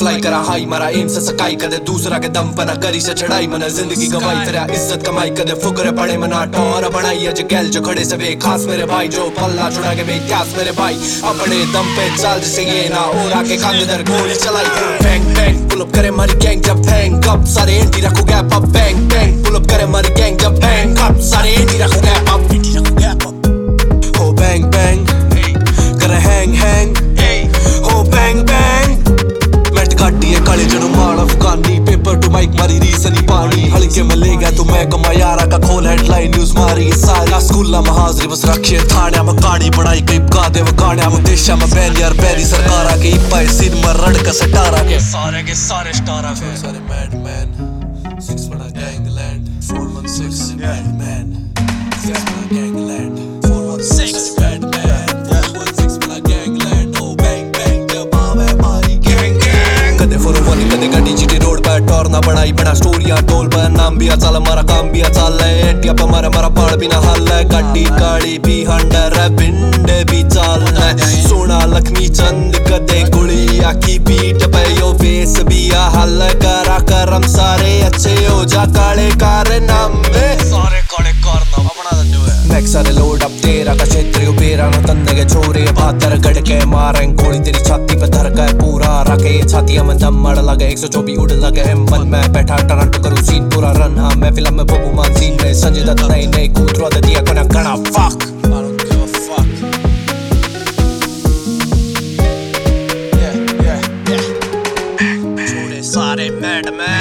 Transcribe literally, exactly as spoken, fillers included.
fly करा high मारा M से सकाई कदे दूसरा के दम पर ना करी से चढ़ाई मना जिंदगी गवाई फिर इज्जत कमाई कदे फुकरे पड़े मना टोर बनाई अज गैल जो खड़े से बे खास मेरे भाई जो पल्ला छुड़ा के बेत्यास मेरे भाई अपने दम पे चल जिसे ये ना और आके खाने दर गोली चलाई बैंग बैंग पुल अप करे मारी गैंग जब बैंग कप सारे एंटी रखो gap up bang bang pull up करे मारी गैंग जब बैंग कप सारे एंटी रखो गैप अप एंटी रखो गैप अप हो बैंग बैंग करे हैंग हैंग हो बैंग बैंग मैट काटी है काले जड़ों मार अफगानी पेपर टू माइक मारी रीस नहीं पानी हल्के में ले गया तो मैं कमा यारा का खोल हेडलाइन न्यूज मारी सारा स्कूला में हाजरी बस रखे थाने में काड़ी बनाई कई गादे में गाने में देशा में बैन यार बैरी सरकारा के इपाई सिर में रड़ का सटारा के सारे के सारे स्टारा के सारे मैड मैन सिक्स बड़ा gangland four one six mad man six बड़ा gangland four one six mad man four one six बड़ा गैंगलैंड ओ बैंग बैंग जब आवे मारी गैंग गैंग कदे फोर वन कदे गड्डी जीटी रोड पे टोर ना बनाई बड़ा स्टोरियां टोल पे नाम भी चल मारा काम भी चल एंटिया पे मारा मारा पाड़ भी ना हल गड्डी गाड़ी भी हंडर बिंडे भी चल सोना लक्ष्मी चंद कदे गुड़िया की पीठ पे यो फेस भी हल करा करम सारे अच्छे हो जा काले कारनामे सारे काले कारनामे अपना जो है नेक सारे लोड अप तेरा का क्षेत्र को बेरा न तन्ने के छोरे भातर गड़ के मारें गोली तेरी छाती पे धर के पूरा रखे छाती में दम मड़ लगे एक सौ चौबीस उड़ लगे एम में बैठा टरंट करूं सीन पूरा रन हाँ मैं फिल्म में बबू मान सीन में संजय दत्त नहीं नहीं कूतरा दे दिया कोना गना fuck I don't give a fuck yeah yeah yeah छोरे सारे मैड मैन